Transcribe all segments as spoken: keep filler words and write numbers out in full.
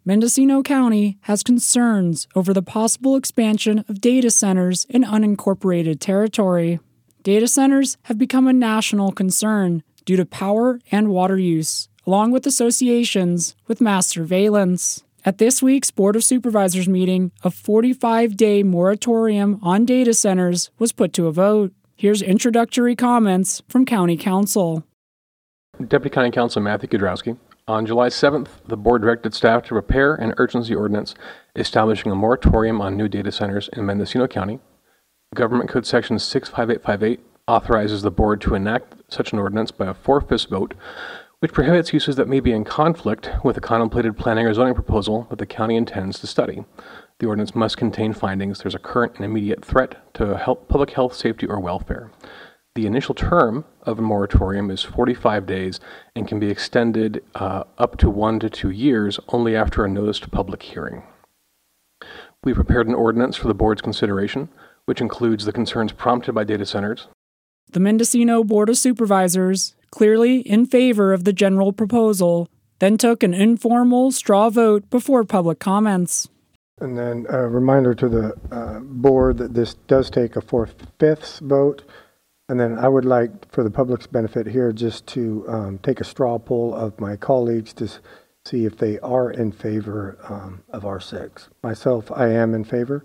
Mendocino County has concerns over the possible expansion of data centers in unincorporated territory. Data centers have become a national concern due to power and water use, along with associations with mass surveillance. At this week's Board of Supervisors meeting, a forty-five day moratorium on data centers was put to a vote. Here's introductory comments from County Council. Deputy County Council Matthew Kudrowski. On July seventh, the board directed staff to prepare an urgency ordinance establishing a moratorium on new data centers in Mendocino County. Government Code Section six five eight five eight authorizes the board to enact such an ordinance by a four-fifths vote, which prohibits uses that may be in conflict with a contemplated planning or zoning proposal that the county intends to study. The ordinance must contain findings there's a current and immediate threat to health, public health, safety, or welfare. The initial term of a moratorium is forty-five days and can be extended uh, up to one to two years only after a noticed public hearing. We prepared an ordinance for the board's consideration, which includes the concerns prompted by data centers. The Mendocino Board of Supervisors, clearly in favor of the general proposal, then took an informal straw vote before public comments. And then a reminder to the uh, board that this does take a four-fifths vote. And then I would like, for the public's benefit here, just to um, take a straw poll of my colleagues to s- see if they are in favor um, of R six. Myself, I am in favor.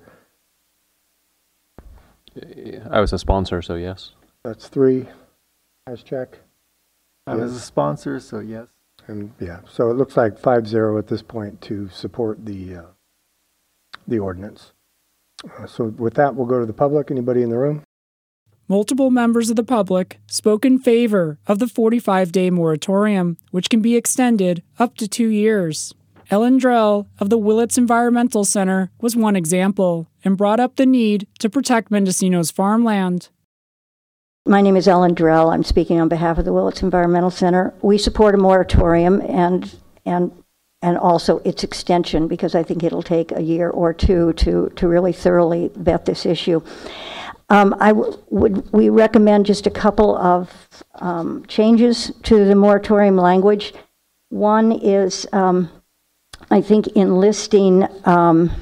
I was a sponsor, so yes. That's three. Eyes check. I was a sponsor, so yes. And yeah, so it looks like five zero at this point to support the uh, the ordinance. Uh, so with that, we'll go to the public. Anybody in the room? Multiple members of the public spoke in favor of the forty-five day moratorium, which can be extended up to two years. Ellen Drell of the Willits Environmental Center was one example and brought up the need to protect Mendocino's farmland. My name is Ellen Drell. I'm speaking on behalf of the Willits Environmental Center. We support a moratorium and and and also its extension because I think it'll take a year or two to, to really thoroughly vet this issue. Um, I w- would we recommend just a couple of um, changes to the moratorium language. One is, um, I think, in listing um,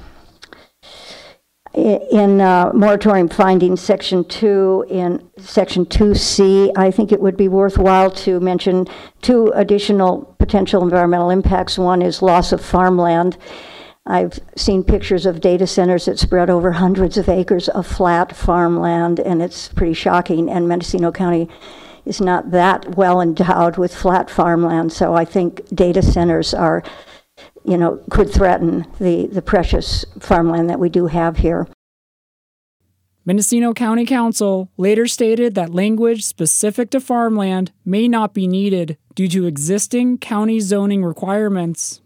in uh, moratorium findings, section two, in section two C, I think it would be worthwhile to mention two additional potential environmental impacts. One is loss of farmland. I've seen pictures of data centers that spread over hundreds of acres of flat farmland, and it's pretty shocking. And Mendocino County is not that well endowed with flat farmland, so I think data centers are, you know, could threaten the, the precious farmland that we do have here. Mendocino County Council later stated that language specific to farmland may not be needed due to existing county zoning requirements.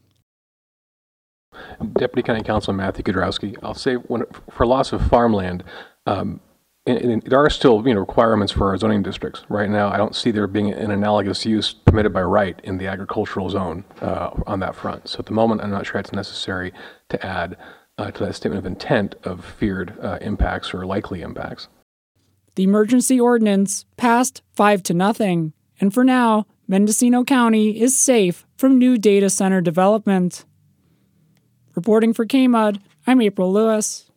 Deputy County Council Matthew Kudrowski. I'll say when, for loss of farmland, um, and, and there are still you know requirements for our zoning districts. Right now, I don't see there being an analogous use permitted by right in the agricultural zone uh, on that front. So at the moment, I'm not sure it's necessary to add uh, to that statement of intent of feared uh, impacts or likely impacts. The emergency ordinance passed five to nothing, and for now, Mendocino County is safe from new data center development. Reporting for K M U D, I'm April Lewis.